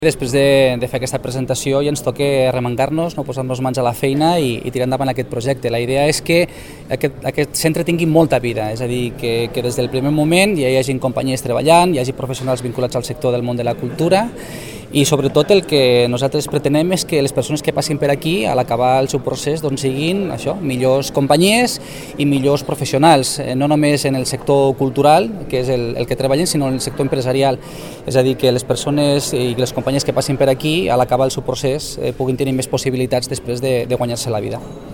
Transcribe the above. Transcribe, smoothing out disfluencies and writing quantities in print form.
Després de fer aquesta presentació ja ens toca arremangar-nos, posar-nos mans a la feina i tirar endavant aquest projecte. La idea és que aquest centre tingui molta vida, és a dir, que des del primer moment ja hi hagi companyies treballant, hi hagi professionals vinculats al sector del món de la cultura i sobretot el que nosaltres pretenem és que les persones que passin per aquí, a l'acabar el seu procés, siguin millors companyies i millors professionals, no només en el sector cultural, que és el que treballen, sinó en el sector empresarial. És a dir, que les persones i les companyies que passin per aquí, a l'acabar el seu procés, puguin tenir més possibilitats després de guanyar-se la vida.